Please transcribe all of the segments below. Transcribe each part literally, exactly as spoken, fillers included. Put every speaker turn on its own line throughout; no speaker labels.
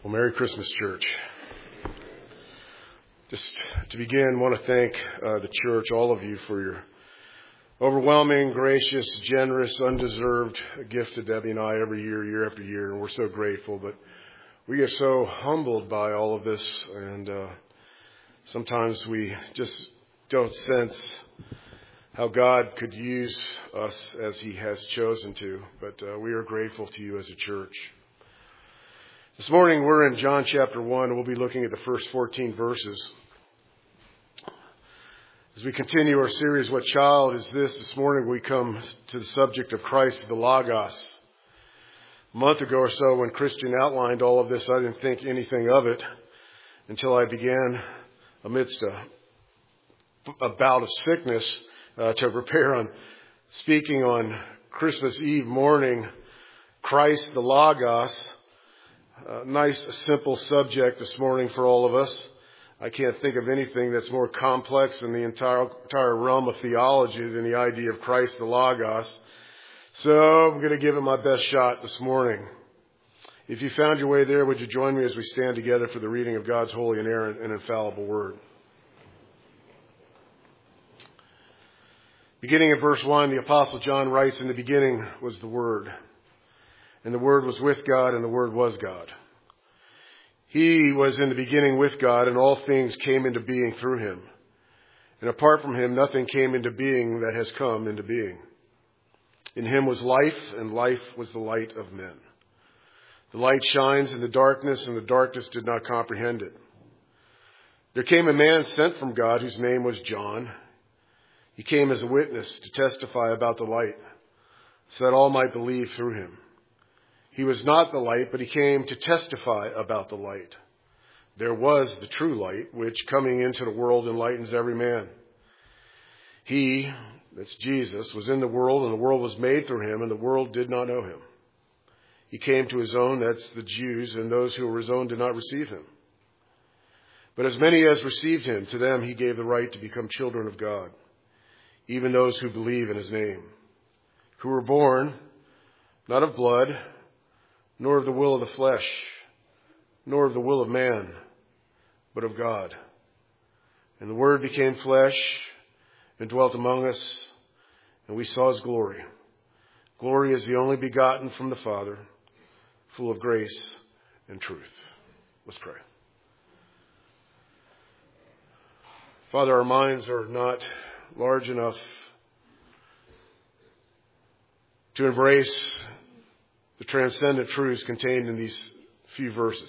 Well, Merry Christmas, church. Just to begin, I want to thank uh, the church, all of you, for your overwhelming, gracious, generous, undeserved gift to Debbie and I every year, year after year, and we're so grateful. But we get so humbled by all of this, and uh, sometimes we just don't sense how God could use us as He has chosen to. But uh, we are grateful to you as a church. This morning we're in John chapter one, and we'll be looking at the first fourteen verses. As we continue our series, What Child Is This? This morning we come to the subject of Christ, the Logos. A month ago or so, when Christian outlined all of this, I didn't think anything of it until I began, amidst a, a bout of sickness, uh, to prepare on speaking on Christmas Eve morning, Christ, the Logos. Uh, nice, simple subject this morning for all of us. I can't think of anything that's more complex in the entire, entire realm of theology than the idea of Christ the Logos. So I'm going to give it my best shot this morning. If you found your way there, would you join me as we stand together for the reading of God's holy, inerrant, and infallible word? Beginning at verse one, the Apostle John writes, "In the beginning was the Word, and the Word was with God, and the Word was God. He was in the beginning with God, and all things came into being through Him. And apart from Him, nothing came into being that has come into being. In Him was life, and life was the light of men. The light shines in the darkness, and the darkness did not comprehend it. There came a man sent from God whose name was John. He came as a witness to testify about the light, so that all might believe through him. He was not the light, but he came to testify about the light. There was the true light, which coming into the world enlightens every man. He, that's Jesus, was in the world, and the world was made through him, and the world did not know him. He came to his own, that's the Jews, and those who were his own did not receive him. But as many as received him, to them he gave the right to become children of God, even those who believe in his name, who were born not of blood, nor of the will of the flesh, nor of the will of man, but of God. And the Word became flesh and dwelt among us, and we saw his glory. Glory as the only begotten from the Father, full of grace and truth." Let's pray. Father, our minds are not large enough to embrace the transcendent truths contained in these few verses.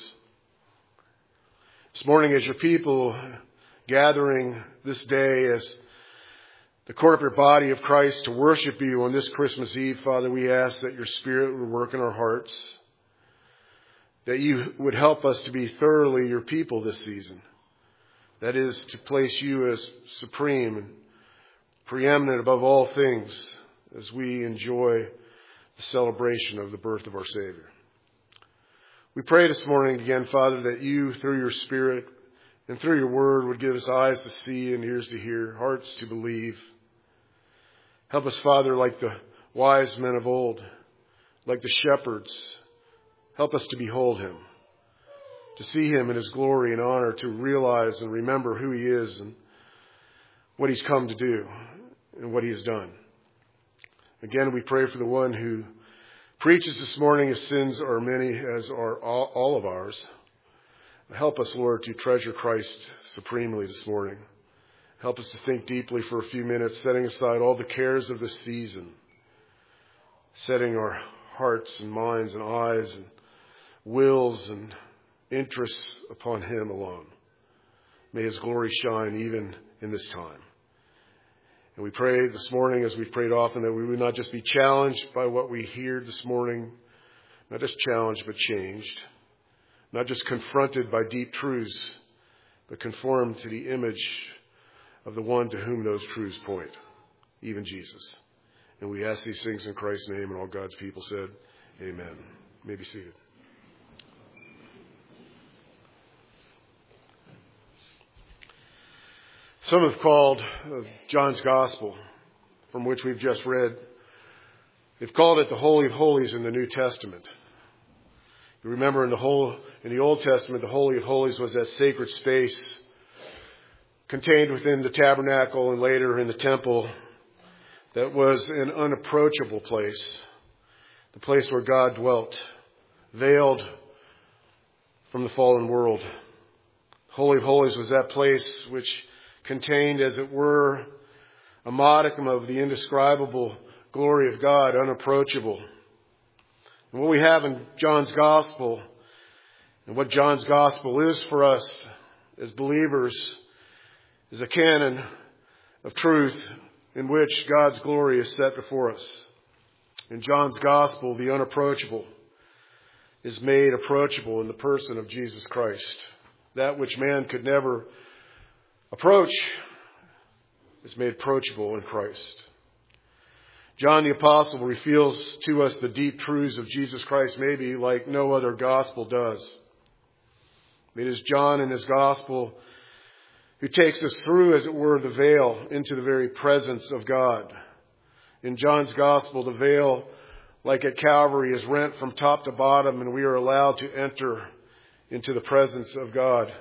This morning, as your people gathering this day as the corporate body of Christ to worship you on this Christmas Eve, Father, we ask that your Spirit would work in our hearts, that you would help us to be thoroughly your people this season. That is, to place you as supreme and preeminent above all things as we enjoy the celebration of the birth of our Savior. We pray this morning again, Father, that you, through your Spirit and through your word, would give us eyes to see and ears to hear, hearts to believe. Help us, Father, like the wise men of old, like the shepherds. Help us to behold him, to see him in his glory and honor, to realize and remember who he is and what he's come to do and what he has done. Again, we pray for the one who preaches this morning. His sins are many, as are all, all of ours. Help us, Lord, to treasure Christ supremely this morning. Help us to think deeply for a few minutes, setting aside all the cares of this season, setting our hearts and minds and eyes and wills and interests upon him alone. May his glory shine even in this time. And we pray this morning, as we've prayed often, that we would not just be challenged by what we hear this morning, not just challenged, but changed, not just confronted by deep truths, but conformed to the image of the one to whom those truths point, even Jesus. And we ask these things in Christ's name, and all God's people said, amen. You may be seated. Some have called uh, John's Gospel, from which we've just read, they've called it the Holy of Holies in the New Testament. You remember in the whole, in the Old Testament, the Holy of Holies was that sacred space contained within the tabernacle and later in the temple that was an unapproachable place, the place where God dwelt, veiled from the fallen world. Holy of Holies was that place which contained, as it were, a modicum of the indescribable glory of God, unapproachable. And what we have in John's Gospel, and what John's Gospel is for us as believers, is a canon of truth in which God's glory is set before us. In John's Gospel, the unapproachable is made approachable in the person of Jesus Christ. That which man could never approach is made approachable in Christ. John the Apostle reveals to us the deep truths of Jesus Christ maybe like no other gospel does. It is John in his gospel who takes us through, as it were, the veil into the very presence of God. In John's gospel, the veil, like at Calvary, is rent from top to bottom, and we are allowed to enter into the presence of God.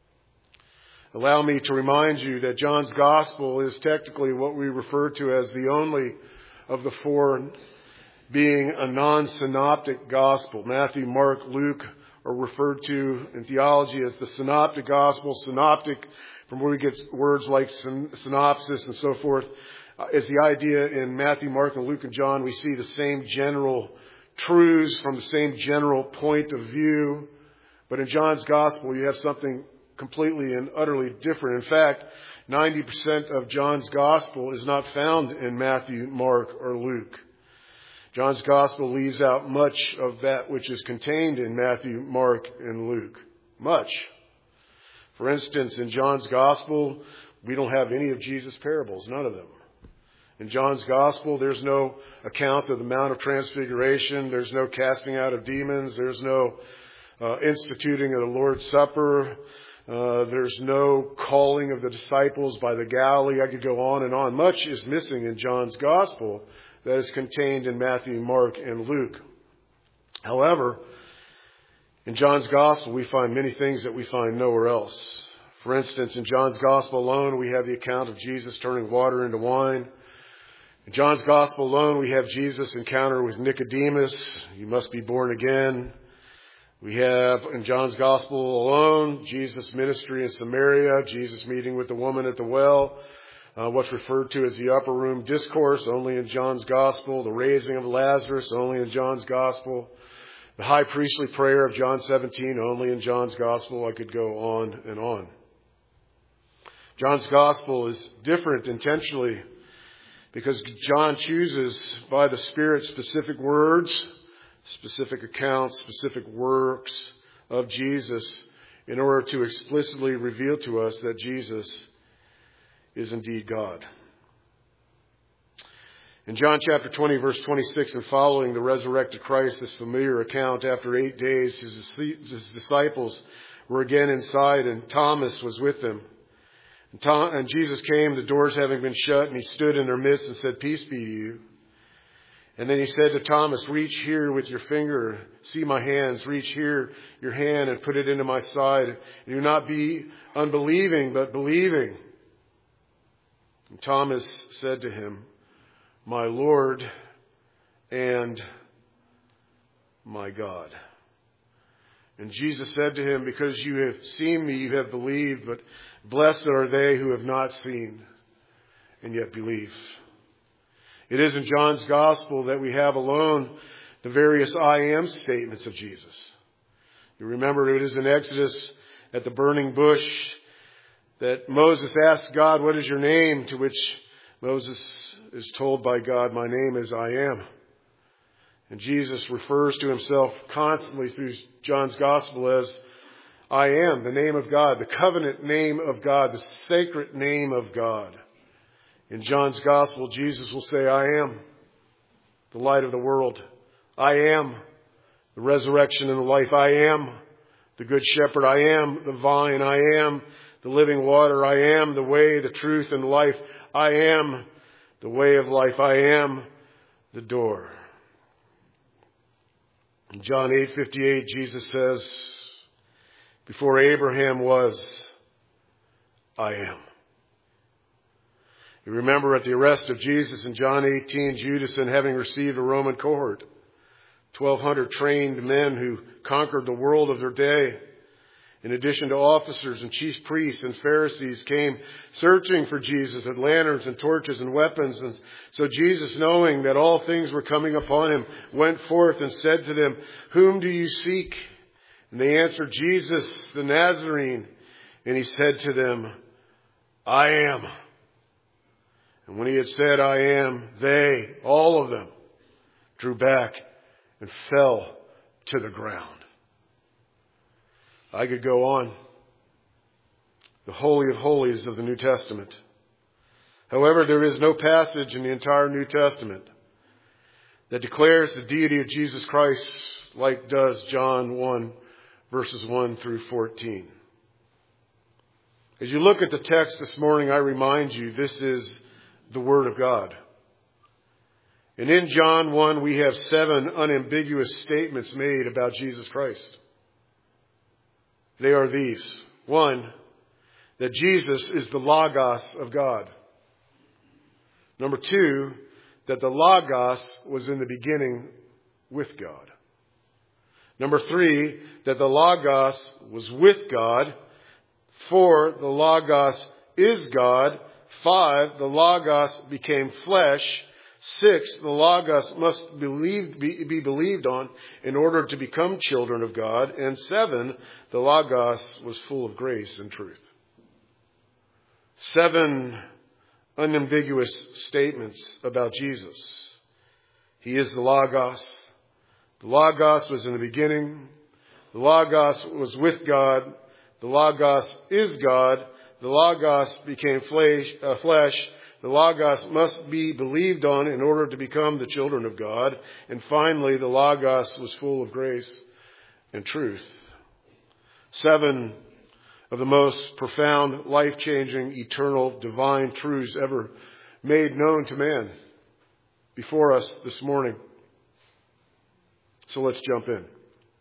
Allow me to remind you that John's gospel is technically what we refer to as the only of the four being a non-synoptic gospel. Matthew, Mark, Luke are referred to in theology as the synoptic gospel. Synoptic, from where we get words like syn- synopsis and so forth, uh, is the idea in Matthew, Mark, and Luke and John. We see the same general truths from the same general point of view. But in John's gospel, you have something completely and utterly different. In fact, ninety percent of John's gospel is not found in Matthew, Mark, or Luke. John's gospel leaves out much of that which is contained in Matthew, Mark, and Luke. Much. For instance, in John's gospel, we don't have any of Jesus' parables, none of them. In John's gospel, there's no account of the Mount of Transfiguration. There's no casting out of demons. There's no uh, instituting of the Lord's Supper. Uh, there's no calling of the disciples by the Galilee. I could go on and on. Much is missing in John's gospel that is contained in Matthew, Mark, and Luke. However, in John's gospel, we find many things that we find nowhere else. For instance, in John's gospel alone, we have the account of Jesus turning water into wine. In John's gospel alone, we have Jesus' encounter with Nicodemus. You must be born again. We have, in John's gospel alone, Jesus' ministry in Samaria, Jesus meeting with the woman at the well, uh, what's referred to as the upper room discourse, only in John's gospel, the raising of Lazarus, only in John's gospel, the high priestly prayer of John seventeen, only in John's gospel. I could go on and on. John's gospel is different intentionally because John chooses by the Spirit specific words, specific accounts, specific works of Jesus in order to explicitly reveal to us that Jesus is indeed God. In John chapter twenty, verse twenty-six and following, the resurrected Christ, this familiar account, after eight days, his disciples were again inside and Thomas was with them. And, Tom, and Jesus came, the doors having been shut, and he stood in their midst and said, "Peace be to you." And then he said to Thomas, "Reach here with your finger, see my hands, reach here your hand and put it into my side. And do not be unbelieving, but believing." And Thomas said to him, "My Lord and my God." And Jesus said to him, "Because you have seen me, you have believed, but blessed are they who have not seen and yet believe." It is in John's gospel that we have alone the various I am statements of Jesus. You remember it is in Exodus at the burning bush that Moses asked God, "What is your name?" To which Moses is told by God, "My name is I am." And Jesus refers to himself constantly through John's gospel as I am, the name of God, the covenant name of God, the sacred name of God. In John's gospel, Jesus will say, "I am the light of the world. I am the resurrection and the life. I am the good shepherd. I am the vine. I am the living water. I am the way, the truth, and life. I am the way of life. I am the door." In John eight fifty-eight, Jesus says, before Abraham was, I am. You remember at the arrest of Jesus in John eighteen, Judas, and having received a Roman cohort, twelve hundred trained men who conquered the world of their day, in addition to officers and chief priests and Pharisees, came searching for Jesus with lanterns and torches and weapons. And so Jesus, knowing that all things were coming upon him, went forth and said to them, whom do you seek? And they answered, Jesus the Nazarene. And he said to them, I am. And when he had said, I am, they, all of them, drew back and fell to the ground. I could go on. The Holy of Holies of the New Testament. However, there is no passage in the entire New Testament that declares the deity of Jesus Christ like does John one, verses one through fourteen. As you look at the text this morning, I remind you this is the Word of God. And in John one, we have seven unambiguous statements made about Jesus Christ. They are these. One, that Jesus is the Logos of God. Number two, that the Logos was in the beginning with God. Number three, that the Logos was with God. Four, the Logos is God. Five, the Logos became flesh. Six, the Logos must believe, be, be believed on in order to become children of God. And seven, the Logos was full of grace and truth. Seven unambiguous statements about Jesus. He is the Logos. The Logos was in the beginning. The Logos was with God. The Logos is God. The Logos became flesh. Uh, flesh. The Logos must be believed on in order to become the children of God. And finally, the Logos was full of grace and truth. Seven of the most profound, life-changing, eternal, divine truths ever made known to man before us this morning. So let's jump in.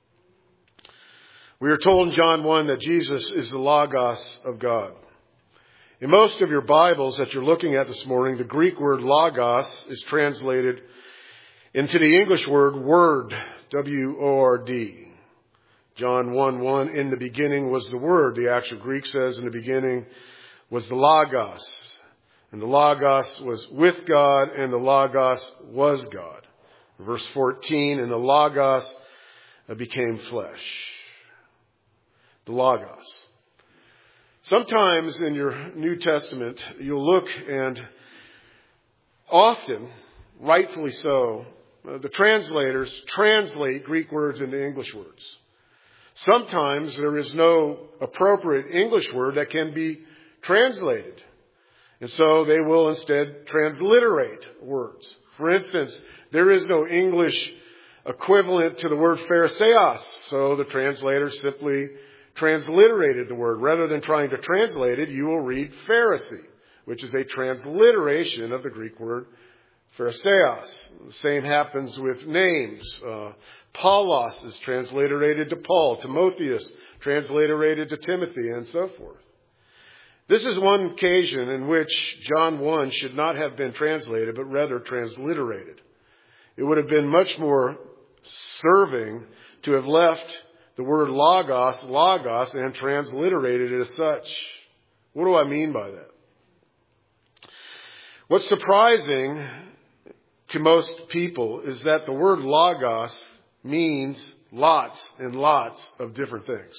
We are told in John one that Jesus is the Logos of God. In most of your Bibles that you're looking at this morning, the Greek word logos is translated into the English word word, W O R D. John one one, in the beginning was the Word. The actual Greek says in the beginning was the Logos. And the Logos was with God, and the Logos was God. Verse fourteen, and the Logos became flesh. The Logos. Sometimes in your New Testament, you'll look and often, rightfully so, uh, the translators translate Greek words into English words. Sometimes there is no appropriate English word that can be translated. And so they will instead transliterate words. For instance, there is no English equivalent to the word Phariseos. So the translators simply transliterated the word. Rather than trying to translate it, you will read Pharisee, which is a transliteration of the Greek word Phariseos. The same happens with names. Uh, Paulos is transliterated to Paul. Timotheus transliterated to Timothy, and so forth. This is one occasion in which John one should not have been translated, but rather transliterated. It would have been much more serving to have left the word logos, logos, and transliterated it as such. What do I mean by that? What's surprising to most people is that the word logos means lots and lots of different things.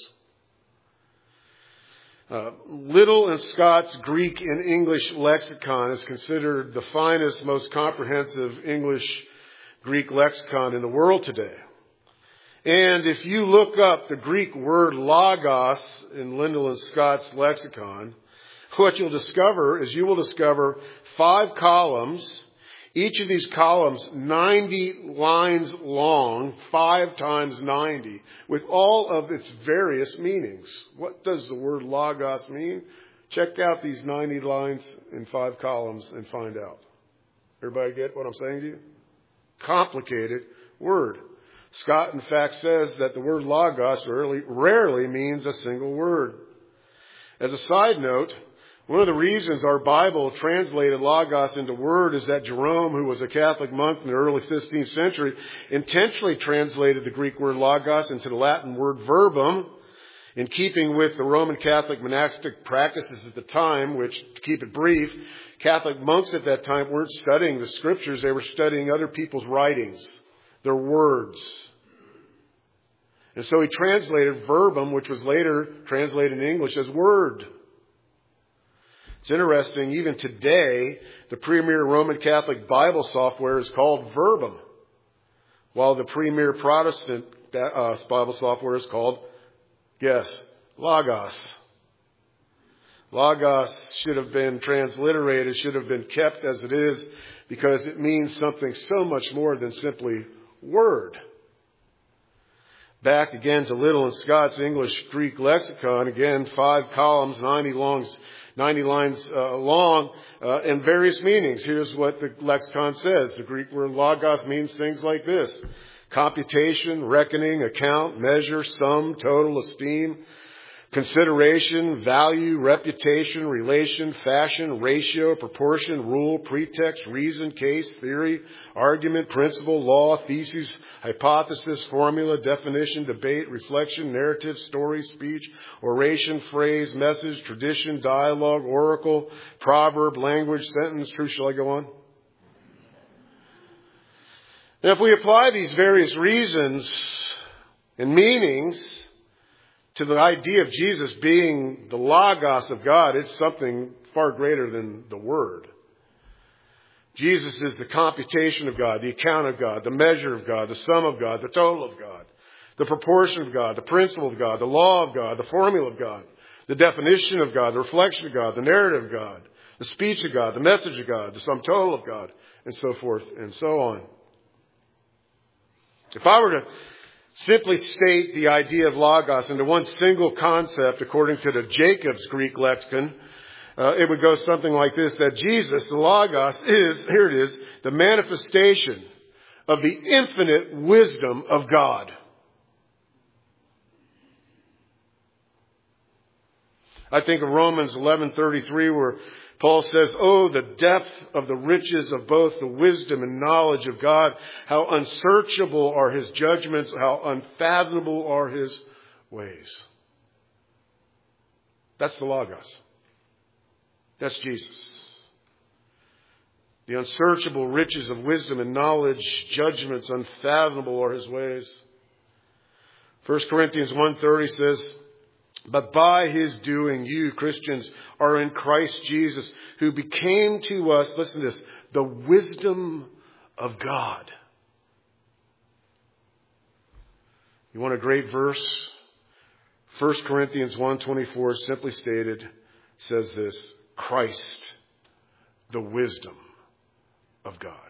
Uh, Liddell and Scott's Greek and English lexicon is considered the finest, most comprehensive English Greek lexicon in the world today. And if you look up the Greek word logos in Liddell and Scott's lexicon, what you'll discover is you will discover five columns, each of these columns ninety lines long, five times ninety, with all of its various meanings. What does the word logos mean? Check out these ninety lines in five columns and find out. Everybody get what I'm saying to you? Complicated word. Scott, in fact, says that the word logos rarely, rarely means a single word. As a side note, one of the reasons our Bible translated logos into word is that Jerome, who was a Catholic monk in the early fifteenth century, intentionally translated the Greek word logos into the Latin word verbum, in keeping with the Roman Catholic monastic practices at the time, which, to keep it brief, Catholic monks at that time weren't studying the scriptures, they were studying other people's writings, their words. And so he translated verbum, which was later translated in English as word. It's interesting, even today, the premier Roman Catholic Bible software is called Verbum, while the premier Protestant uh, Bible software is called, yes, Logos. Logos should have been transliterated, should have been kept as it is, because it means something so much more than simply word. Back again to Little and Scott's English Greek lexicon, again, five columns, ninety longs, ninety lines uh, long, uh, and various meanings. Here's what the lexicon says. The Greek word logos means things like this: computation, reckoning, account, measure, sum, total, esteem, consideration, value, reputation, relation, fashion, ratio, proportion, rule, pretext, reason, case, theory, argument, principle, law, thesis, hypothesis, formula, definition, debate, reflection, narrative, story, speech, oration, phrase, message, tradition, dialogue, oracle, proverb, language, sentence. True, shall I go on? Now, if we apply these various reasons and meanings to the idea of Jesus being the Logos of God, it's something far greater than the Word. Jesus is the computation of God, the account of God, the measure of God, the sum of God, the total of God, the proportion of God, the principle of God, the law of God, the formula of God, the definition of God, the reflection of God, the narrative of God, the speech of God, the message of God, the sum total of God, and so forth and so on. If I were to simply state the idea of Logos into one single concept according to the Jacob's Greek lexicon, uh, it would go something like this: that Jesus, the Logos, is, here it is, the manifestation of the infinite wisdom of God. I think of Romans eleven thirty-three, where Paul says, "Oh, the depth of the riches of both the wisdom and knowledge of God. How unsearchable are his judgments, how unfathomable are his ways." That's the Logos. That's Jesus. The unsearchable riches of wisdom and knowledge, judgments, unfathomable are his ways. First Corinthians one thirty says, "But by his doing, you, Christians, are in Christ Jesus, who became to us," listen to this, "the wisdom of God." You want a great verse? First Corinthians one twenty-four, simply stated, says this: Christ, the wisdom of God.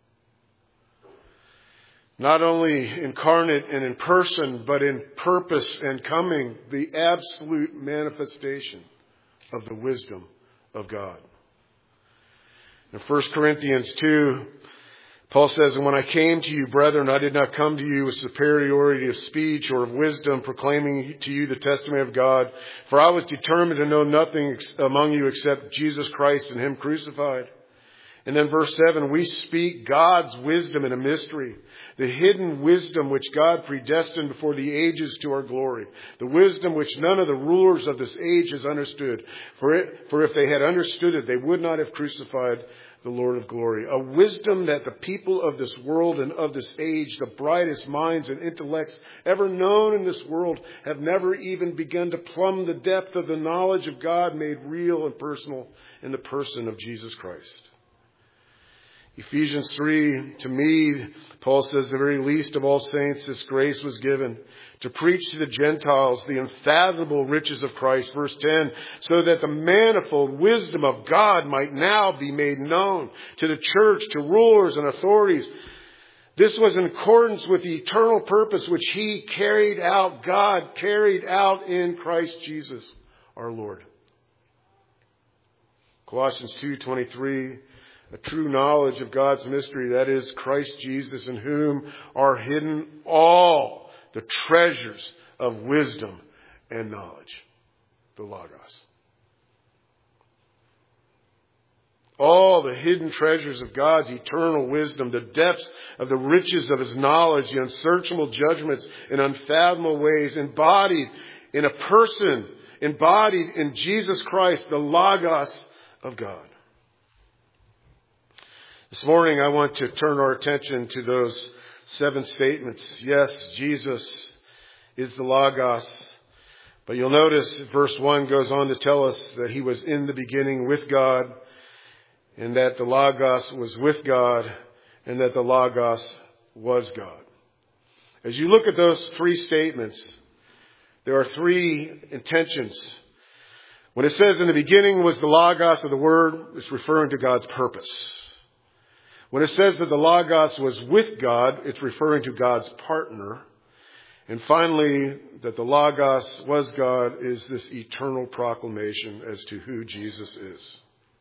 Not only incarnate and in person, but in purpose and coming, the absolute manifestation of the wisdom of God. In First Corinthians two, Paul says, "And when I came to you, brethren, I did not come to you with superiority of speech or of wisdom, proclaiming to you the testimony of God. For I was determined to know nothing among you except Jesus Christ and him crucified." And then verse seven, "We speak God's wisdom in a mystery, the hidden wisdom which God predestined before the ages to our glory, the wisdom which none of the rulers of this age has understood. For it, for if they had understood it, they would not have crucified the Lord of glory." A wisdom that the people of this world and of this age, the brightest minds and intellects ever known in this world, have never even begun to plumb the depth of the knowledge of God made real and personal in the person of Jesus Christ. Ephesians three, "To me," Paul says, "the very least of all saints, this grace was given to preach to the Gentiles the unfathomable riches of Christ." Verse ten, "So that the manifold wisdom of God might now be made known to the church, to rulers and authorities. This was in accordance with the eternal purpose which he carried out, God carried out in Christ Jesus our Lord." Colossians two twenty-three, a true knowledge of God's mystery, that is Christ Jesus, in whom are hidden all the treasures of wisdom and knowledge. The Logos. All the hidden treasures of God's eternal wisdom, the depths of the riches of His knowledge, the unsearchable judgments in unfathomable ways, embodied in a person, embodied in Jesus Christ, the Logos of God. This morning I want to turn our attention to those seven statements. Yes, Jesus is the Logos. But you'll notice verse one goes on to tell us that He was in the beginning with God, and that the Logos was with God, and that the Logos was God. As you look at those three statements, there are three intentions. When it says in the beginning was the Logos of the Word, it's referring to God's purpose. When it says that the Logos was with God, it's referring to God's partner. And finally, that the Logos was God is this eternal proclamation as to who Jesus is.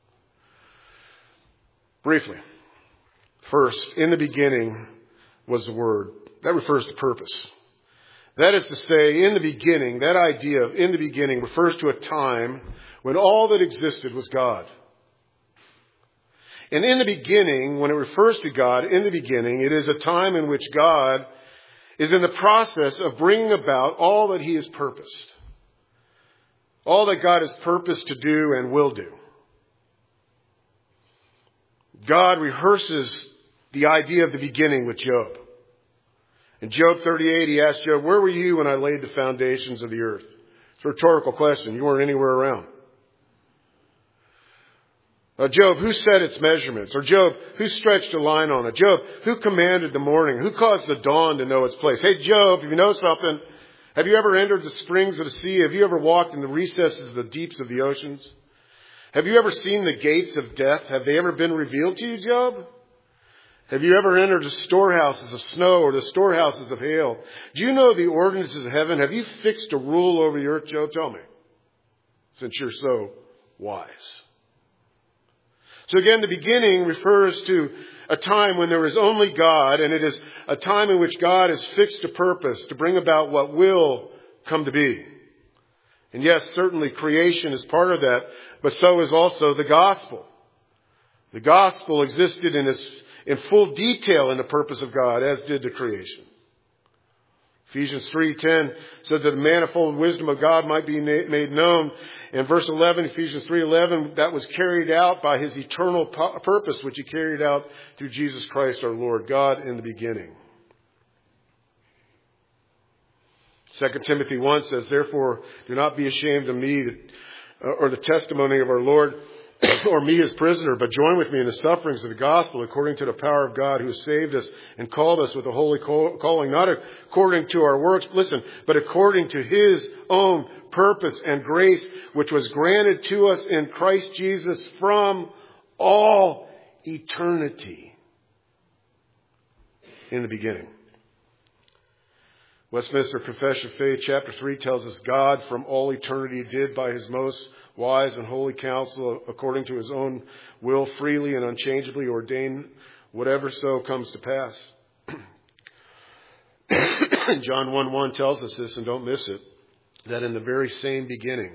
Briefly, first, in the beginning was the Word. That refers to purpose. That is to say, in the beginning, that idea of in the beginning refers to a time when all that existed was God. And in the beginning, when it refers to God, in the beginning, it is a time in which God is in the process of bringing about all that He has purposed. All that God has purposed to do and will do. God rehearses the idea of the beginning with Job. In Job thirty-eight, He asked Job, where were you when I laid the foundations of the earth? It's a rhetorical question. You weren't anywhere around. Uh, Job, who set its measurements? Or Job, who stretched a line on it? Job, who commanded the morning? Who caused the dawn to know its place? Hey, Job, if you know something, have you ever entered the springs of the sea? Have you ever walked in the recesses of the deeps of the oceans? Have you ever seen the gates of death? Have they ever been revealed to you, Job? Have you ever entered the storehouses of snow or the storehouses of hail? Do you know the ordinances of heaven? Have you fixed a rule over the earth, Job? Tell me, since you're so wise. So again, the beginning refers to a time when there is only God, and it is a time in which God has fixed a purpose to bring about what will come to be. And yes, certainly creation is part of that, but so is also the gospel. The gospel existed in its, in full detail in the purpose of God, as did the creation. Ephesians three ten says that the manifold wisdom of God might be made known. In verse eleven, Ephesians three eleven, that was carried out by His eternal purpose, which He carried out through Jesus Christ our Lord, God in the beginning. Second Timothy one says, therefore, do not be ashamed of me or the testimony of our Lord or me as prisoner, but join with me in the sufferings of the gospel according to the power of God who has saved us and called us with a holy calling, not according to our works, listen, but according to His own purpose and grace, which was granted to us in Christ Jesus from all eternity in the beginning. Westminster Confession of Faith, chapter three, tells us God from all eternity did by His most wise and holy counsel, according to His own will, freely and unchangeably ordain whatever so comes to pass. John one one tells us this, and don't miss it, that in the very same beginning,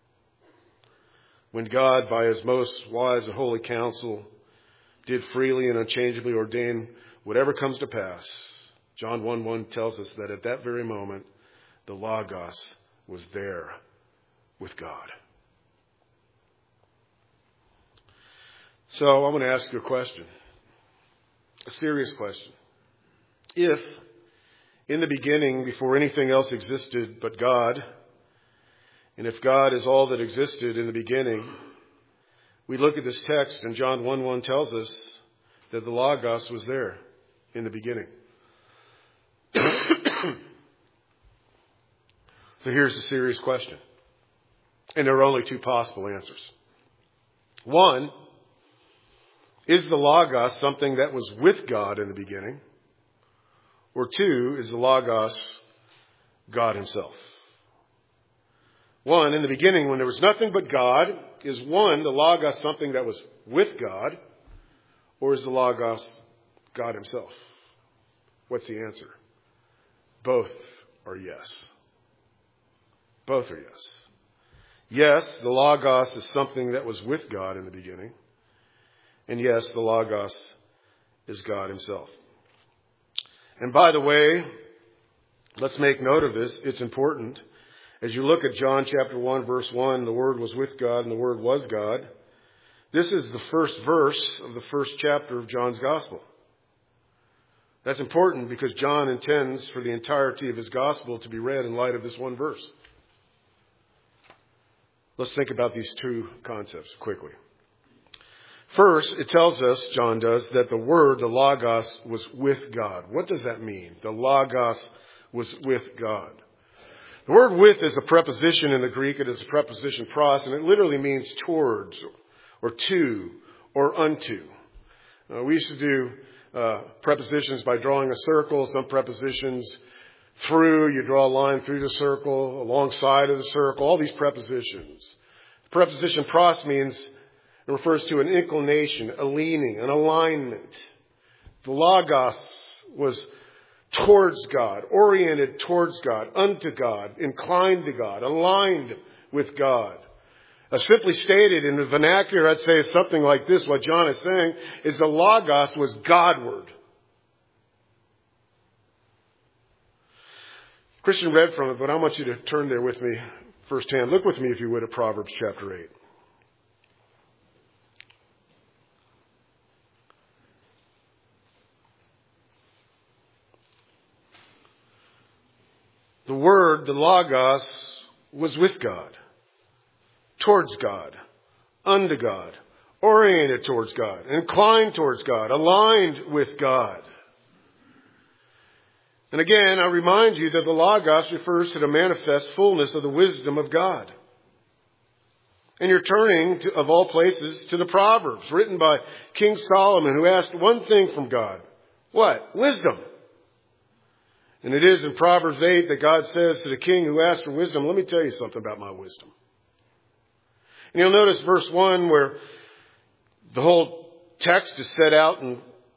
when God, by His most wise and holy counsel, did freely and unchangeably ordain whatever comes to pass, John one one tells us that at that very moment, the Logos was there with God. So I'm going to ask you a question, a serious question. If in the beginning, before anything else existed but God, and if God is all that existed in the beginning, we look at this text and John one one tells us that the Logos was there in the beginning. So here's the serious question. And there are only two possible answers. One, is the Logos something that was with God in the beginning? Or two, is the Logos God Himself? One, in the beginning when there was nothing but God, is one, the Logos something that was with God? Or is the Logos God himself? What's the answer? Both are yes. Both are yes. Yes, the Logos is something that was with God in the beginning. And yes, the Logos is God himself. And by the way, let's make note of this. It's important. As you look at John chapter one, verse one, the Word was with God and the Word was God. This is the first verse of the first chapter of John's Gospel. That's important because John intends for the entirety of his Gospel to be read in light of this one verse. Let's think about these two concepts quickly. First, it tells us, John does, that the Word, the Logos, was with God. What does that mean? The Logos was with God. The word with is a preposition in the Greek. It is a preposition pros, and it literally means towards or to or unto. Uh, we used to do uh, prepositions by drawing a circle. Some prepositions through. You draw a line through the circle, alongside of the circle. All these prepositions. The preposition pros means it refers to an inclination, a leaning, an alignment. The Logos was towards God, oriented towards God, unto God, inclined to God, aligned with God. Uh, simply stated in the vernacular, I'd say it's something like this. What John is saying is the Logos was Godward. Christian read from it, but I want you to turn there with me firsthand. Look with me, if you would, at Proverbs chapter eight. The Word, the Logos, was with God, towards God, unto God, oriented towards God, inclined towards God, aligned with God. And again, I remind you that the Logos refers to the manifest fullness of the wisdom of God. And you're turning, to, of all places, to the Proverbs, written by King Solomon, who asked one thing from God. What? Wisdom. And it is in Proverbs eight that God says to the king who asked for wisdom, let me tell you something about my wisdom. And you'll notice verse one where the whole text is set out in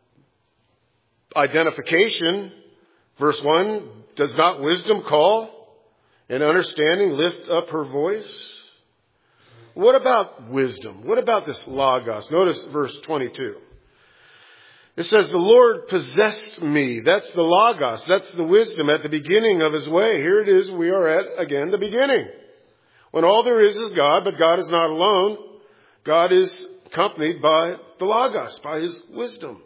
identification. Verse one, does not wisdom call and understanding lift up her voice? What about wisdom? What about this Logos? Notice verse twenty-two. It says, the Lord possessed me. That's the Logos. That's the wisdom at the beginning of his way. Here it is. We are at, again, the beginning. When all there is is God, but God is not alone. God is accompanied by the Logos, by his wisdom.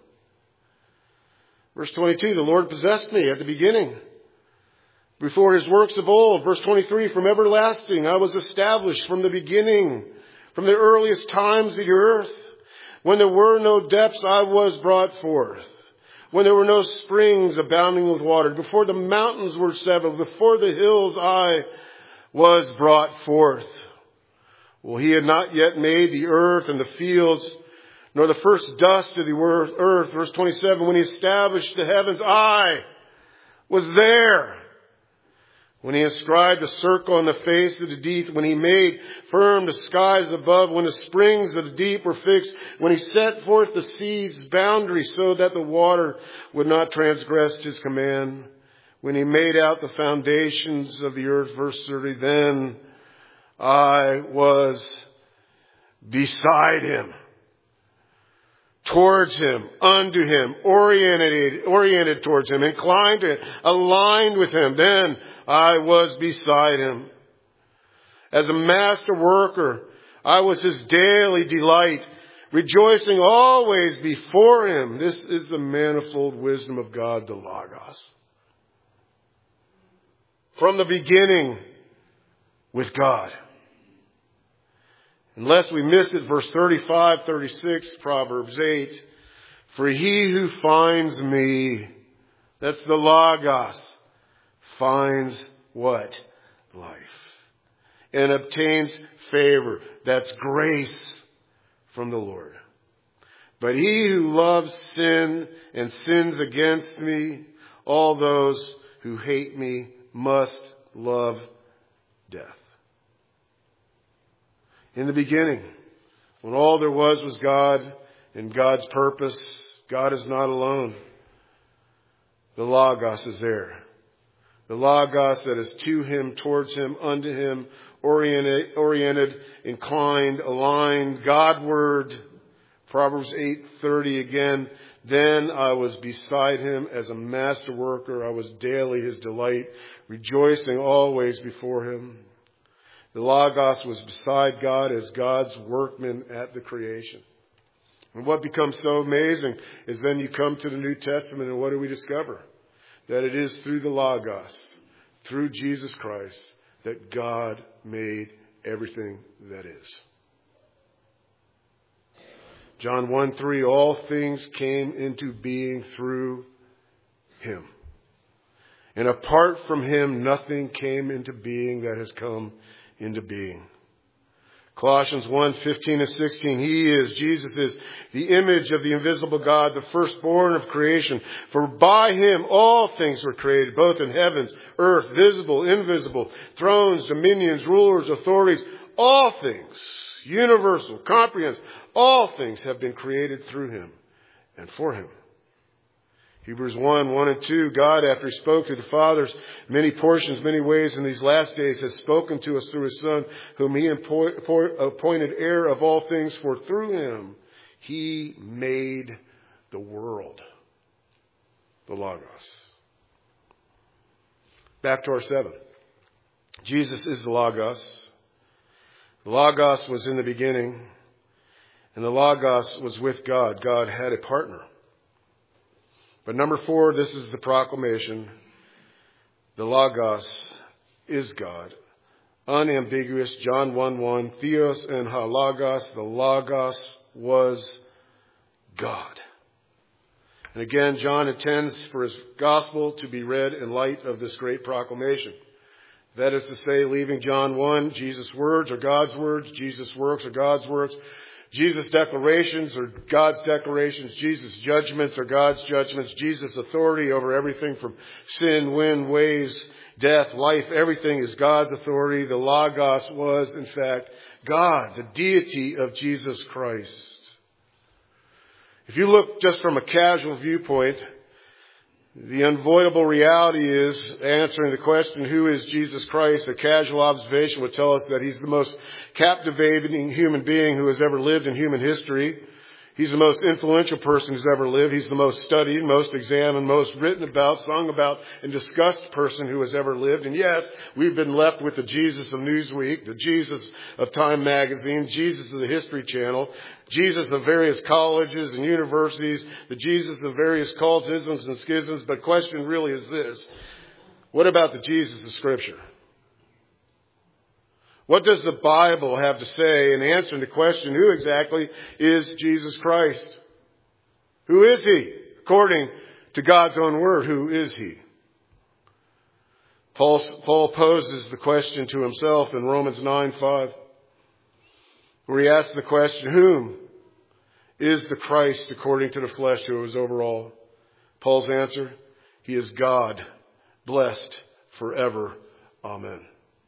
Verse twenty-two, the Lord possessed me at the beginning. Before his works of old. Verse twenty-three, from everlasting I was established from the beginning, from the earliest times of the earth. When there were no depths, I was brought forth. When there were no springs abounding with water, before the mountains were settled, before the hills I was brought forth. Well, he had not yet made the earth and the fields, nor the first dust of the earth. Verse twenty-seven, when he established the heavens, I was there. When he inscribed a circle on the face of the deep, when he made firm the skies above, when the springs of the deep were fixed, when he set forth the sea's boundary so that the water would not transgress his command, when he made out the foundations of the earth, verse thirty, then I was beside him, towards him, unto him, oriented, oriented towards him, inclined to him, aligned with him. Then I was beside him. As a master worker, I was his daily delight, rejoicing always before him. This is the manifold wisdom of God, the Logos. From the beginning, with God. Unless we miss it, verse thirty-five, thirty-six, Proverbs eight. For he who finds me, that's the Logos, finds what? Life. And obtains favor. That's grace from the Lord. But he who loves sin and sins against me, all those who hate me must love death. In the beginning, when all there was was God, in God's purpose, God is not alone. The Logos is there. The Logos that is to Him, towards Him, unto Him, oriented, oriented, inclined, aligned, Godward. Proverbs eight thirty again. Then I was beside Him as a master worker. I was daily His delight, rejoicing always before Him. The Logos was beside God as God's workman at the creation. And what becomes so amazing is then you come to the New Testament and what do we discover? That it is through the Logos, through Jesus Christ, that God made everything that is. John one three, all things came into being through Him. And apart from Him, nothing came into being that has come into being. Colossians one fifteen and sixteen, He is, Jesus is, the image of the invisible God, the firstborn of creation. For by Him all things were created, both in heavens, earth, visible, invisible, thrones, dominions, rulers, authorities, all things, universal, comprehensive, all things have been created through Him and for Him. Hebrews one, one and two, God, after He spoke to the fathers many portions, many ways in these last days, has spoken to us through His Son, whom He appointed heir of all things, for through Him He made the world. The Logos. Back to our seven. Jesus is the Logos. The Logos was in the beginning, and the Logos was with God. God had a partner. But number four, this is the proclamation. The Logos is God. Unambiguous, John one one, Theos and ha Logos, the Logos was God. And again, John intends for his gospel to be read in light of this great proclamation. That is to say, leaving John one, Jesus' words are God's words, Jesus' works are God's works, Jesus' declarations are God's declarations, Jesus' judgments are God's judgments, Jesus' authority over everything from sin, wind, waves, death, life, everything is God's authority. The Logos was, in fact, God, the deity of Jesus Christ. If you look just from a casual viewpoint, the unavoidable reality is, answering the question, who is Jesus Christ? A casual observation would tell us that He's the most captivating human being who has ever lived in human history. He's the most influential person who's ever lived. He's the most studied, most examined, most written about, sung about, and discussed person who has ever lived. And yes, we've been left with the Jesus of Newsweek, the Jesus of Time Magazine, Jesus of the History Channel, Jesus of various colleges and universities, the Jesus of various cultisms and schisms. But the question really is this: what about the Jesus of Scripture? What does the Bible have to say in answering the question, who exactly is Jesus Christ? Who is He? According to God's own word, who is He? Paul, Paul poses the question to himself in Romans nine five, where he asks the question, whom is the Christ according to the flesh who is over all? Paul's answer, He is God, blessed forever. Amen.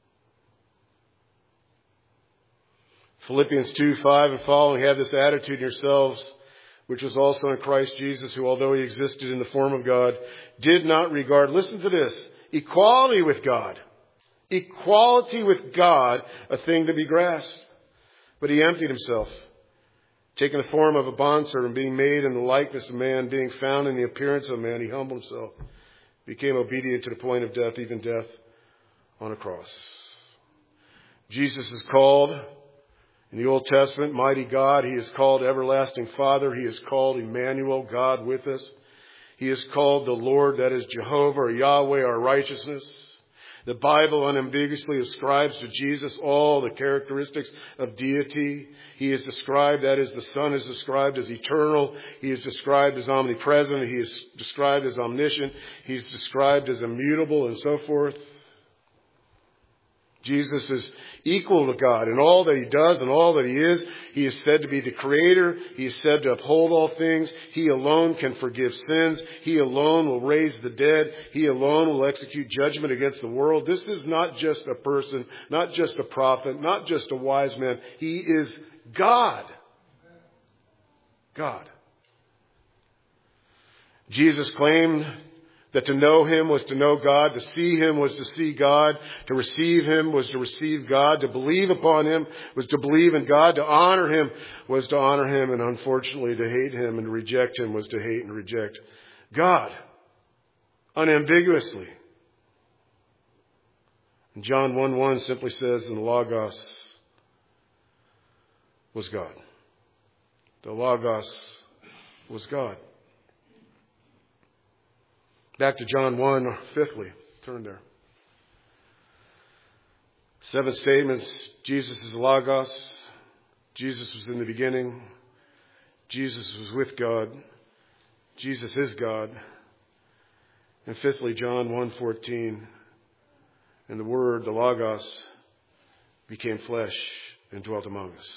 Philippians two five and following, have this attitude in yourselves, which was also in Christ Jesus, who, although He existed in the form of God, did not regard, listen to this, equality with God, equality with God, a thing to be grasped. But He emptied Himself, taking the form of a bondservant, being made in the likeness of man, being found in the appearance of man, He humbled Himself, became obedient to the point of death, even death on a cross. Jesus is called, in the Old Testament, mighty God. He is called everlasting Father. He is called Emmanuel, God with us. He is called the Lord, that is Jehovah or Yahweh, our righteousness. The Bible unambiguously ascribes to Jesus all the characteristics of deity. He is described, that is, the Son is described as eternal. He is described as omnipresent. He is described as omniscient. He is described as immutable and so forth. Jesus is equal to God in all that He does and all that He is. He is said to be the Creator. He is said to uphold all things. He alone can forgive sins. He alone will raise the dead. He alone will execute judgment against the world. This is not just a person, not just a prophet, not just a wise man. He is God. God. Jesus claimed that to know Him was to know God, to see Him was to see God, to receive Him was to receive God, to believe upon Him was to believe in God, to honor Him was to honor Him, and unfortunately to hate Him and to reject Him was to hate and reject God, unambiguously. And John one one simply says, and the Logos was God. The Logos was God. Back to John one, fifthly. Turn there. Seven statements. Jesus is the Logos. Jesus was in the beginning. Jesus was with God. Jesus is God. And fifthly, John one fourteen. And the Word, the Logos, became flesh and dwelt among us.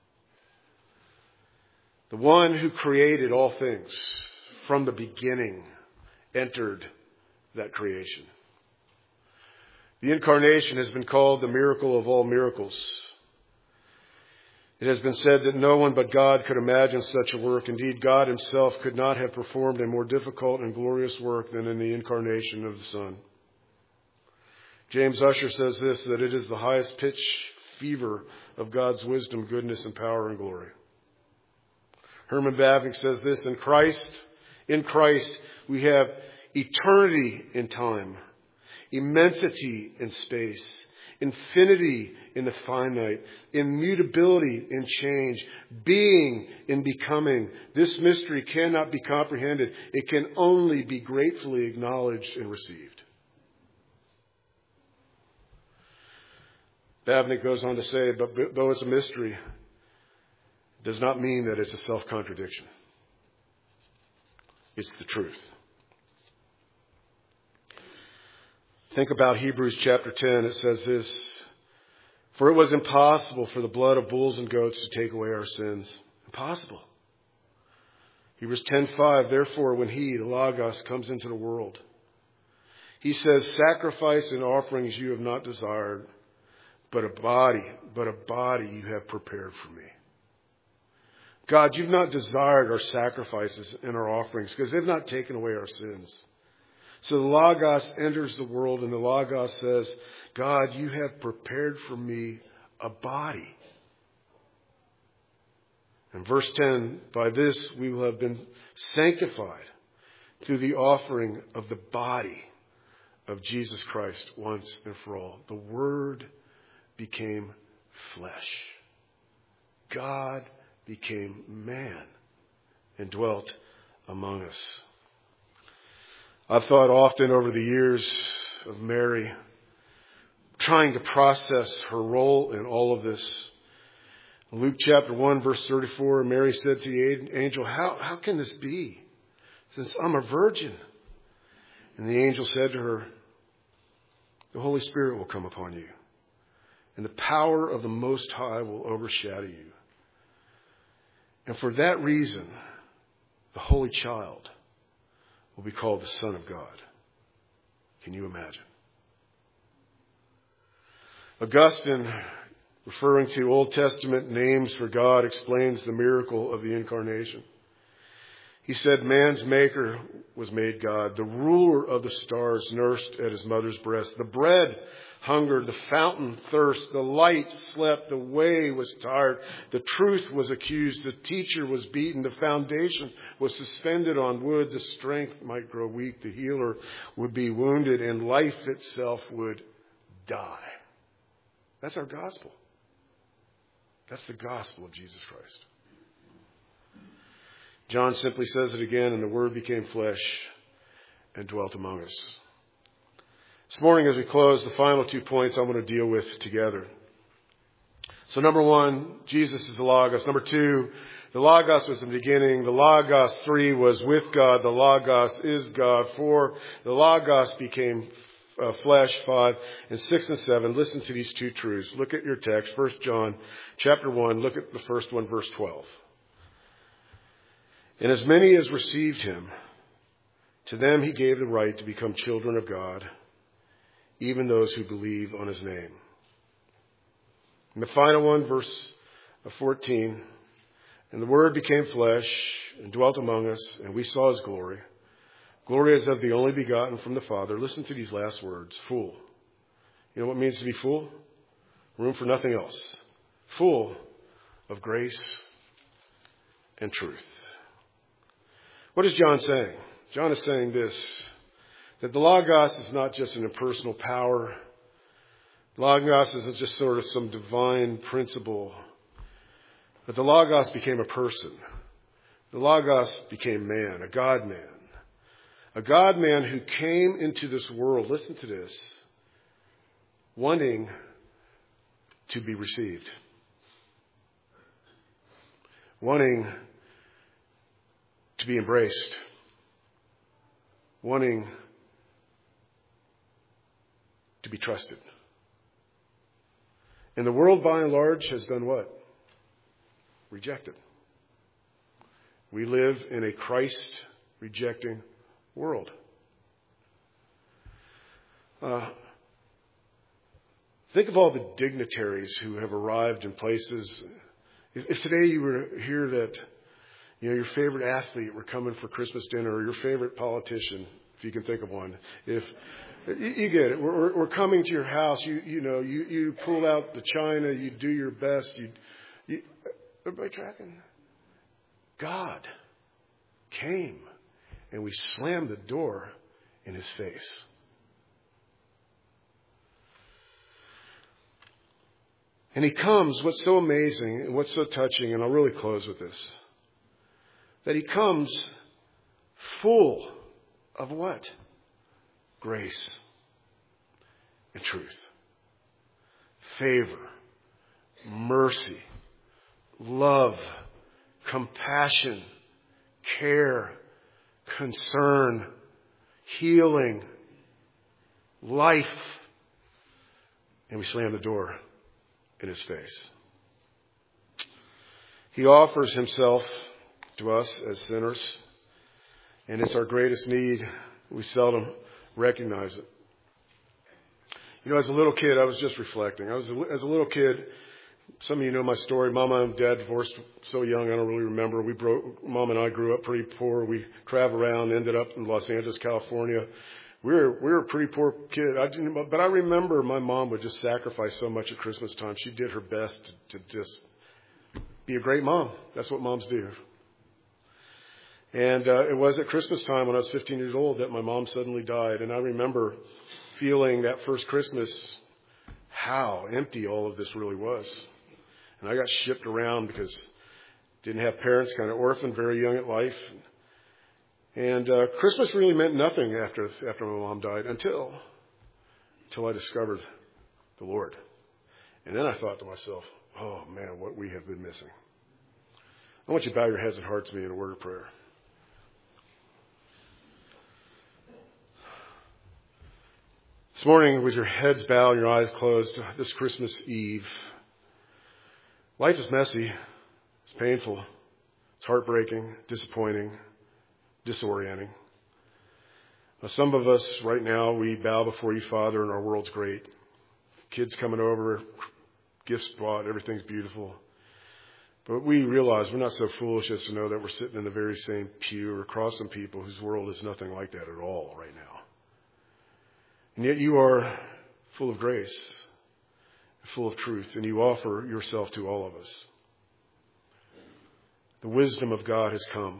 The one who created all things from the beginning entered that creation. The incarnation has been called the miracle of all miracles. It has been said that no one but God could imagine such a work. Indeed, God Himself could not have performed a more difficult and glorious work than in the incarnation of the Son. James Ussher says this, that it is the highest pitch fever of God's wisdom, goodness, and power and glory. Herman Bavinck says this, in Christ, in Christ, we have eternity in time, immensity in space, infinity in the finite, immutability in change, being in becoming. This mystery cannot be comprehended. It can only be gratefully acknowledged and received. Bavinck goes on to say, but though it's a mystery, it does not mean that it's a self-contradiction. It's the truth. Think about Hebrews chapter ten. It says this, for it was impossible for the blood of bulls and goats to take away our sins. Impossible. Hebrews ten five, therefore when He, the Logos, comes into the world, He says, sacrifice and offerings you have not desired, but a body, but a body you have prepared for me. God, you've not desired our sacrifices and our offerings because they've not taken away our sins. So the Logos enters the world and the Logos says, God, you have prepared for me a body. And verse ten, by this we will have been sanctified through the offering of the body of Jesus Christ once and for all. The Word became flesh. God became man and dwelt among us. I've thought often over the years of Mary, trying to process her role in all of this. Luke chapter one, verse thirty-four, Mary said to the angel, how, how can this be, since I'm a virgin? And the angel said to her, the Holy Spirit will come upon you, and the power of the Most High will overshadow you. And for that reason, the Holy Child will be called the Son of God. Can you imagine? Augustine, referring to Old Testament names for God, explains the miracle of the incarnation. He said, man's maker was made God. The ruler of the stars nursed at his mother's breast. The bread hungered, the fountain thirst, the light slept, the way was tired, the truth was accused, the teacher was beaten, the foundation was suspended on wood, the strength might grow weak, the healer would be wounded, and life itself would die. That's our gospel. That's the gospel of Jesus Christ. John simply says it again, and the Word became flesh and dwelt among us. This morning as we close, the final two points I want to deal with together. So number one, Jesus is the Logos. Number two, the Logos was in the beginning. The Logos, three, was with God. The Logos is God. Four, the Logos became uh, flesh. Five, and six and seven. Listen to these two truths. Look at your text, First John chapter one. Look at the first one, verse twelve. And as many as received Him, to them He gave the right to become children of God, even those who believe on His name. And the final one, verse fourteen. And the Word became flesh and dwelt among us, and we saw his glory. Glory as of the only begotten from the Father. Listen to these last words. Full. You know what it means to be full? Room for nothing else. Full of grace and truth. What is John saying? John is saying this, that the Logos is not just an impersonal power. Logos isn't just sort of some divine principle. But the Logos became a person. The Logos became man, a God-man. A God-man who came into this world, listen to this, wanting to be received. Wanting to be embraced. Wanting to be trusted. And the world by and large has done what? Rejected. We live in a Christ-rejecting world. Uh, think of all the dignitaries who have arrived in places. If, if today you were to hear that, you know, your favorite athlete were coming for Christmas dinner, or your favorite politician, if you can think of one, if you, you get it, we're, we're coming to your house. You you know you you pull out the china, you do your best. You, you everybody tracking? God came, and we slammed the door in his face. And he comes, what's so amazing and what's so touching, and I'll really close with this, that he comes full of what? Grace and truth. Favor, mercy, love, compassion, care, concern, healing, life. And we slam the door in his face. He offers himself to us as sinners, and it's our greatest need. We seldom recognize it. You know, as a little kid, I was just reflecting. I was as a little kid. Some of you know my story. Mama and Dad divorced so young, I don't really remember. We broke. Mom and I grew up pretty poor. We traveled around, ended up in Los Angeles, California. We were we were a pretty poor kid. I didn't, but I remember my mom would just sacrifice so much at Christmas time. She did her best to, to just be a great mom. That's what moms do. And uh, it was at Christmas time when I was fifteen years old that my mom suddenly died. And I remember feeling that first Christmas how empty all of this really was. And I got shipped around because didn't have parents, kind of orphaned, very young at life. And uh, Christmas really meant nothing after after my mom died until until I discovered the Lord. And then I thought to myself, oh man, what we have been missing. I want you to bow your heads and hearts to me in a word of prayer. This morning, with your heads bowed and your eyes closed, this Christmas Eve, life is messy, it's painful, it's heartbreaking, disappointing, disorienting. Now, some of us right now, we bow before you, Father, and our world's great. Kids coming over, gifts bought, everything's beautiful. But we realize we're not so foolish as to know that we're sitting in the very same pew or across from people whose world is nothing like that at all right now. And yet you are full of grace, full of truth, and you offer yourself to all of us. The wisdom of God has come.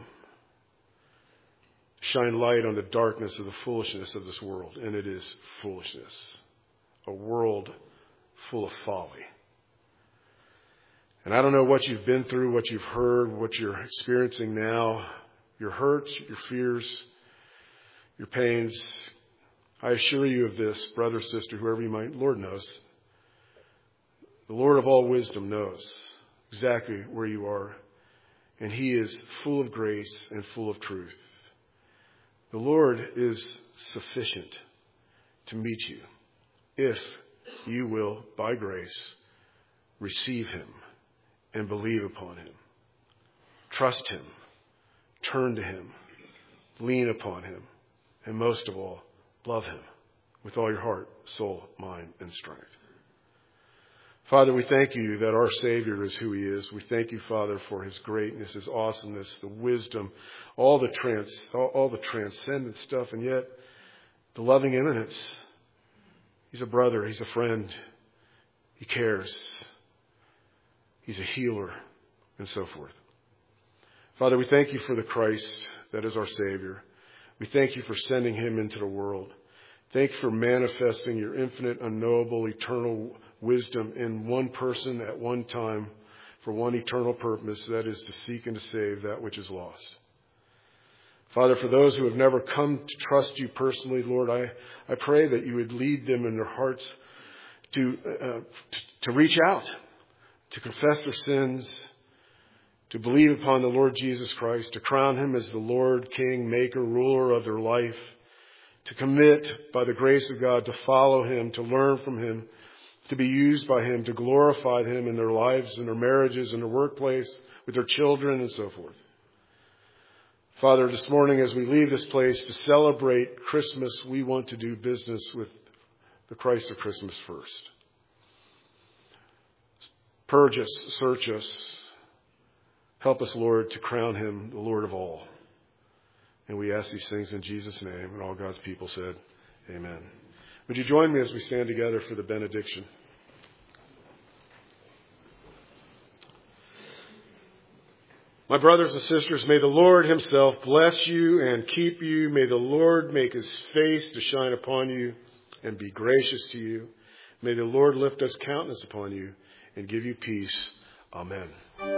Shine light on the darkness of the foolishness of this world, and it is foolishness. A world full of folly. And I don't know what you've been through, what you've heard, what you're experiencing now, your hurts, your fears, your pains. I assure you of this, brother, sister, whoever you might, Lord knows. The Lord of all wisdom knows exactly where you are. And he is full of grace and full of truth. The Lord is sufficient to meet you if you will, by grace, receive him and believe upon him. Trust him. Turn to him. Lean upon him. And most of all, love him with all your heart, soul, mind, and strength. Father, we thank you that our Savior is who he is. We thank you, Father, for his greatness, his awesomeness, the wisdom, all the trans, all, all the transcendent stuff, and yet the loving immanence. He's a brother. He's a friend. He cares. He's a healer, and so forth. Father, we thank you for the Christ that is our Savior. We thank you for sending him into the world. Thank you for manifesting your infinite, unknowable, eternal wisdom in one person at one time for one eternal purpose, that is to seek and to save that which is lost. Father, for those who have never come to trust you personally, Lord, I, I pray that you would lead them in their hearts to, uh, to reach out, to confess their sins, to believe upon the Lord Jesus Christ, to crown him as the Lord, King, Maker, Ruler of their life, to commit by the grace of God to follow him, to learn from him, to be used by him, to glorify him in their lives, in their marriages, in their workplace, with their children, and so forth. Father, this morning as we leave this place to celebrate Christmas, we want to do business with the Christ of Christmas first. Purge us, search us. Help us, Lord, to crown him the Lord of all. And we ask these things in Jesus' name. And all God's people said, amen. Would you join me as we stand together for the benediction? My brothers and sisters, may the Lord himself bless you and keep you. May the Lord make his face to shine upon you and be gracious to you. May the Lord lift his countenance upon you and give you peace. Amen.